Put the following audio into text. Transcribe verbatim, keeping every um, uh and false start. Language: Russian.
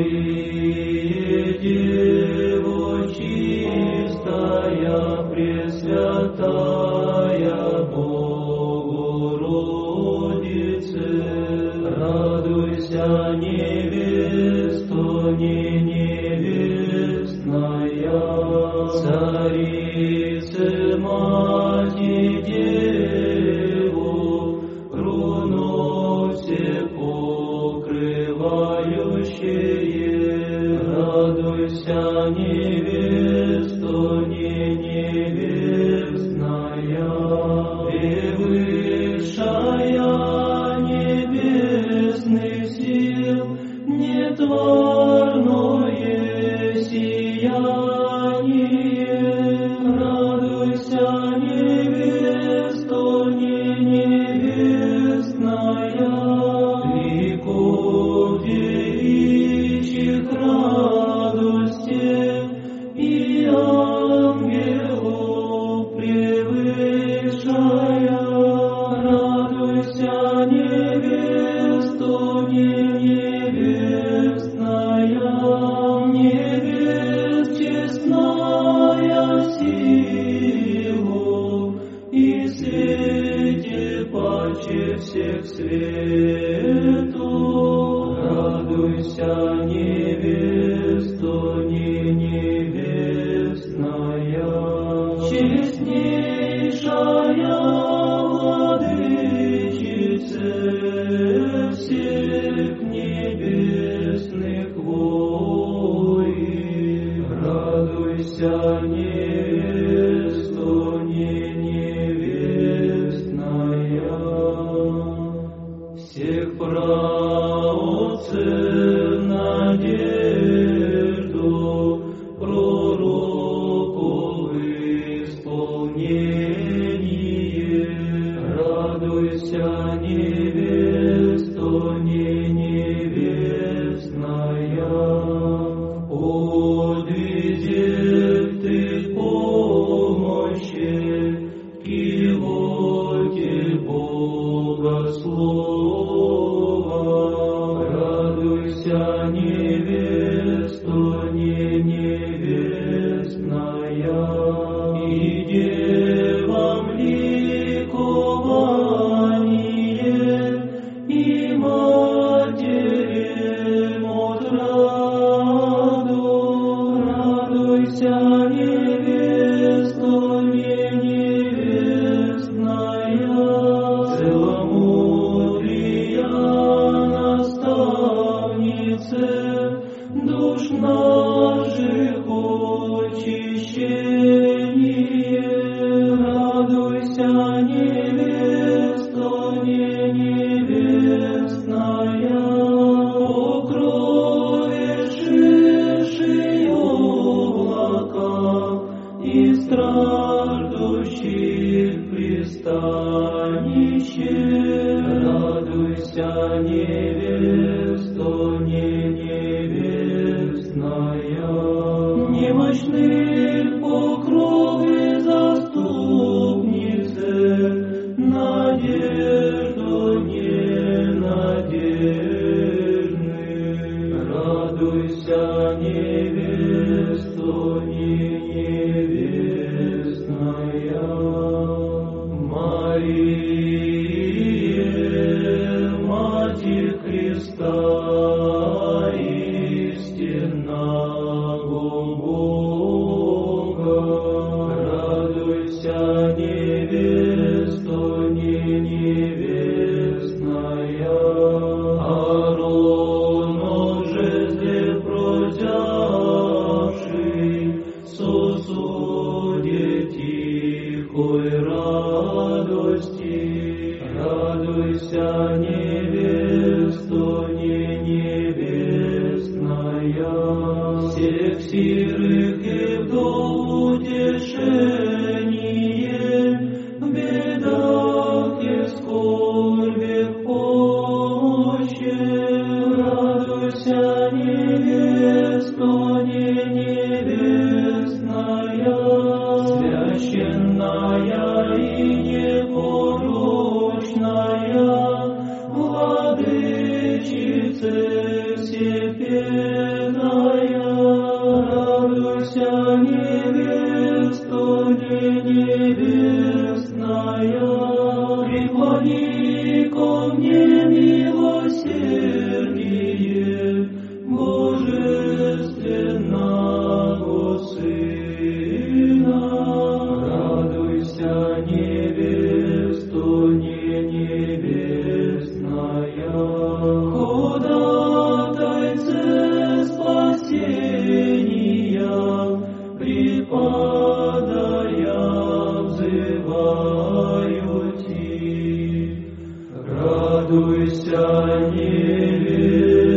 Мария, Дева чистая, Пресвятая Богородице, радуйся, невесто, не невестная, Царице, Мати, Деву, руно все покрывающее, радуйся, невесто, не невестная, превышая небесных сил, нетворное сияние, радуйся, невесто, не невестная, веков девичьих радости и ангелов превышая, радуйся, невесто, не невестная, невест честная силу и свете паче всех свету, радуйся, невесто, не невестная, честнейшая владычице всех небесных войн, радуйся, невесто, не невестная, всех праотцев надежду, пророков исполнение, радуйся, невесто, не невестная, подвизет ты помощи, кивоте Богослова, радуйся, невесто, не невестная, и девам ликование, и матерям отраду, радуйся, невесто, не невестная, целомудрия наставнице, душ наших очищение, радуйся, невесто, не невестная, покровившие облака и страждущих пристанище, радуйся, невесто, не невестная, немощных покровы заступнице, надежду ненадежных, радуйся, невесто, не невестная, Мария, Матерь Христа, истинного Бога, радуйся, невесто, не невестная, Ааронов жезле прозявший, сосуде тихой радости, радуйся, невесто, не невестная, всех сирых и вдов утешение, в бедах и скорбях помощи, радуйся, невесто, не невестная, священная и непорочная, владычице все песни. невеста не невестная, преклони ко мне милосердие Божественного Сына. Радуйся, невеста не невестная, ходатайце спасения, преподая взываю Ти. Радуйся, невеста